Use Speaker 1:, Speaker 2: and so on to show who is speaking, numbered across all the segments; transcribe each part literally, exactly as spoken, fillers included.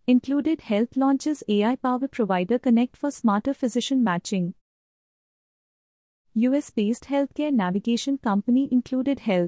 Speaker 1: Included Health launches A I-powered Provider Connect for smarter physician matching. U S-based healthcare navigation company Included Health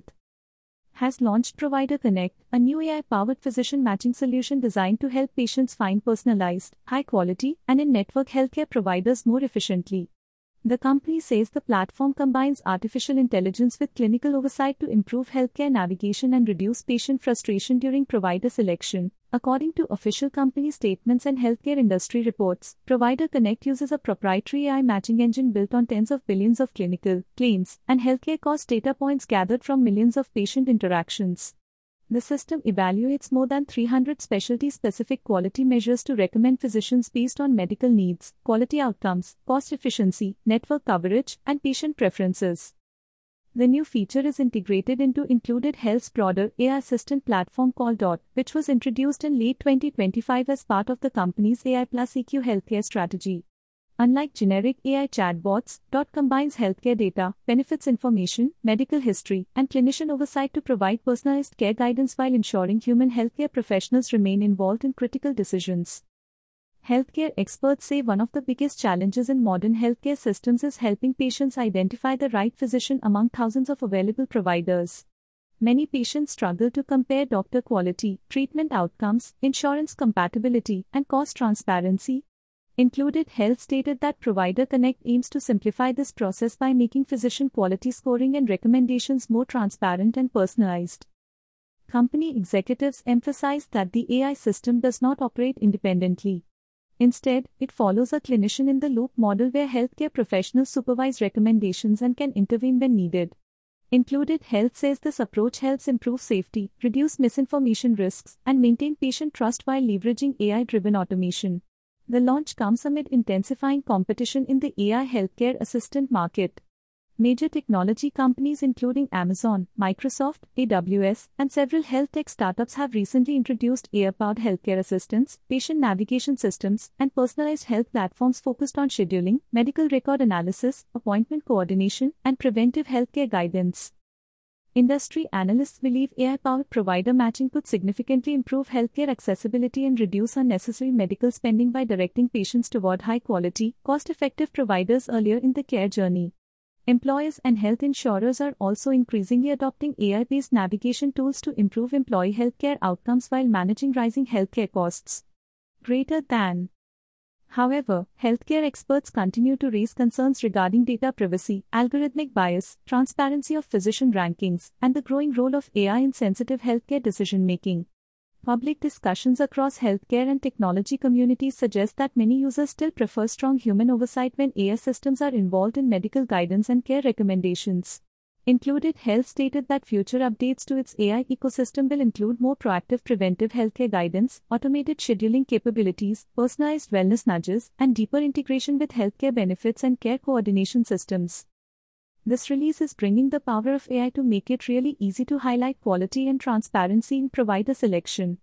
Speaker 1: has launched Provider Connect, a new A I-powered physician matching solution designed to help patients find personalized, high-quality, and in-network healthcare providers more efficiently. The company says the platform combines artificial intelligence with clinical oversight to improve healthcare navigation and reduce patient frustration during provider selection. According to official company statements and healthcare industry reports, Provider Connect uses a proprietary A I matching engine built on tens of billions of clinical, claims, and healthcare cost data points gathered from millions of patient interactions. The system evaluates more than three hundred specialty-specific quality measures to recommend physicians based on medical needs, quality outcomes, cost efficiency, network coverage, and patient preferences. The new feature is integrated into Included Health's broader A I assistant platform called Dot, which was introduced in late twenty twenty-five as part of the company's A I plus E Q healthcare strategy. Unlike generic A I chatbots, Dot combines healthcare data, benefits information, medical history, and clinician oversight to provide personalized care guidance while ensuring human healthcare professionals remain involved in critical decisions. Healthcare experts say one of the biggest challenges in modern healthcare systems is helping patients identify the right physician among thousands of available providers. Many patients struggle to compare doctor quality, treatment outcomes, insurance compatibility, and cost transparency. Included Health stated that Provider Connect aims to simplify this process by making physician quality scoring and recommendations more transparent and personalized. Company executives emphasized that the A I system does not operate independently. Instead, it follows a clinician-in-the-loop model where healthcare professionals supervise recommendations and can intervene when needed. Included Health says this approach helps improve safety, reduce misinformation risks, and maintain patient trust while leveraging A I-driven automation. The launch comes amid intensifying competition in the A I healthcare assistant market. Major technology companies including Amazon, Microsoft, A W S, and several health tech startups have recently introduced A I-powered healthcare assistants, patient navigation systems, and personalized health platforms focused on scheduling, medical record analysis, appointment coordination, and preventive healthcare guidance. Industry analysts believe A I-powered provider matching could significantly improve healthcare accessibility and reduce unnecessary medical spending by directing patients toward high-quality, cost-effective providers earlier in the care journey. Employers and health insurers are also increasingly adopting A I-based navigation tools to improve employee healthcare outcomes while managing rising healthcare costs. Greater than. However, healthcare experts continue to raise concerns regarding data privacy, algorithmic bias, transparency of physician rankings, and the growing role of A I in sensitive healthcare decision-making. Public discussions across healthcare and technology communities suggest that many users still prefer strong human oversight when A I systems are involved in medical guidance and care recommendations. Included Health stated that future updates to its A I ecosystem will include more proactive preventive healthcare guidance, automated scheduling capabilities, personalized wellness nudges, and deeper integration with healthcare benefits and care coordination systems. This release is bringing the power of A I to make it really easy to highlight quality and transparency in provider selection.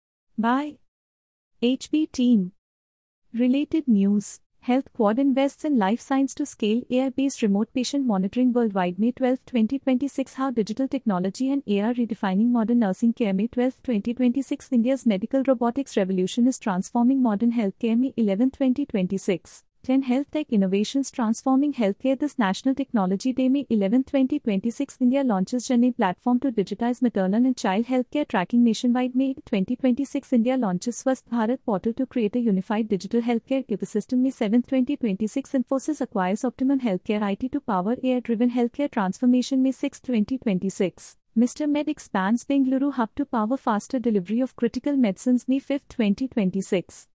Speaker 1: By H B Team. Related news. Health Quad invests in life science to scale A I-based remote patient monitoring worldwide. May twelfth, twenty twenty-six. How digital technology and A I are redefining modern nursing care. May twelfth, twenty twenty-six. India's medical robotics revolution is transforming modern healthcare. May eleventh, twenty twenty-six. ten Health Tech Innovations Transforming Healthcare. This National Technology Day. May eleventh, twenty twenty-six. India launches Janey platform to digitize maternal and child healthcare tracking nationwide. May twenty twenty-six. India launches Swasth Bharat portal to create a unified digital healthcare ecosystem. May seventh, twenty twenty-six. Infosys acquires Optimum Healthcare I T to power A I-driven healthcare transformation. May sixth, twenty twenty-six. Mister Med expands Bengaluru hub to power faster delivery of critical medicines. May fifth, twenty twenty-six.